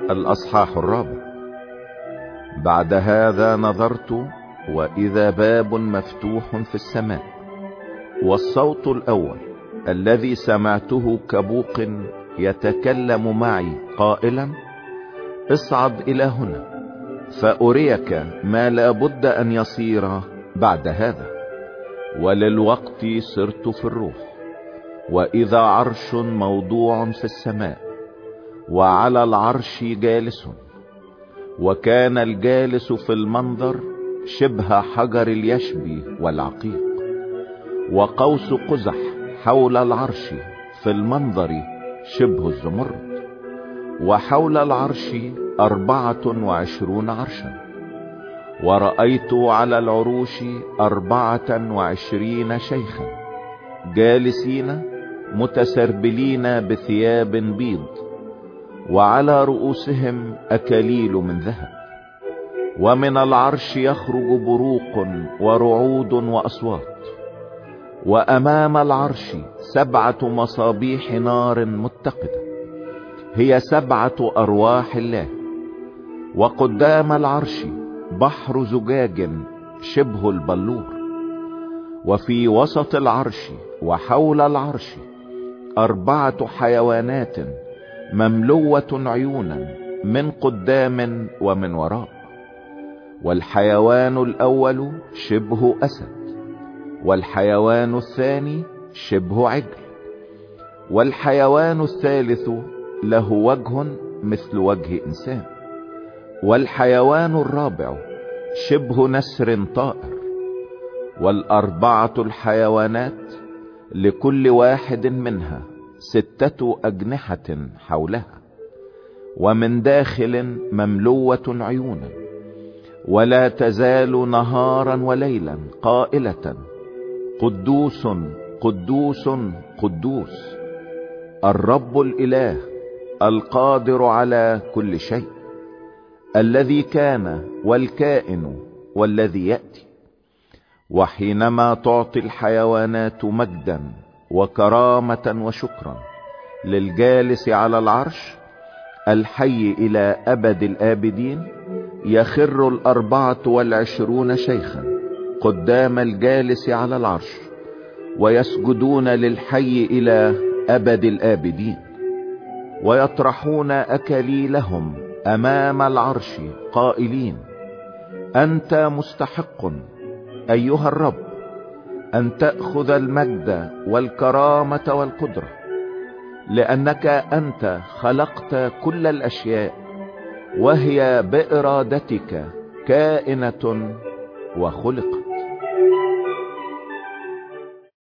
الأصحاح 4. بعد هذا نظرت وإذا باب مفتوح في السماء، والصوت الأول الذي سمعته كبوق يتكلم معي قائلا: اصعد إلى هنا فأريك ما لا بد أن يصير بعد هذا. وللوقت صرت في الروح، وإذا عرش موضوع في السماء، وعلى العرش جالس، وكان الجالس في المنظر شبه حجر اليشبي والعقيق، وقوس قزح حول العرش في المنظر شبه الزمرد، وحول العرش 24 عرشا. ورأيت على العروش 24 شيخا جالسين متسربلين بثياب بيض، وعلى رؤوسهم أكاليل من ذهب. ومن العرش يخرج بروق ورعود وأصوات، وأمام العرش 7 مصابيح نار متقدة، هي 7 أرواح الله. وقدام العرش بحر زجاج شبه البلور، وفي وسط العرش وحول العرش 4 حيوانات مملوة عيونا من قدام ومن وراء. والحيوان الأول شبه أسد، والحيوان الثاني شبه عجل، والحيوان الثالث له وجه مثل وجه إنسان، والحيوان الرابع شبه نسر طائر. وال4 الحيوانات لكل واحد منها 6 أجنحة حولها، ومن داخل مملوة عيونا، ولا تزال نهارا وليلا قائلة: قدوس قدوس قدوس الرب الإله القادر على كل شيء، الذي كان والكائن والذي يأتي. وحينما تعطي الحيوانات مجدا وكرامة وشكرا للجالس على العرش الحي إلى أبد الآبدين، يخر 24 شيخا قدام الجالس على العرش ويسجدون للحي إلى أبد الآبدين، ويطرحون أكاليلهم أمام العرش قائلين: أنت مستحق أيها الرب أن تأخذ المجد والكرامة والقدرة، لأنك أنت خلقت كل الأشياء، وهي بإرادتك كائنة وخلقت.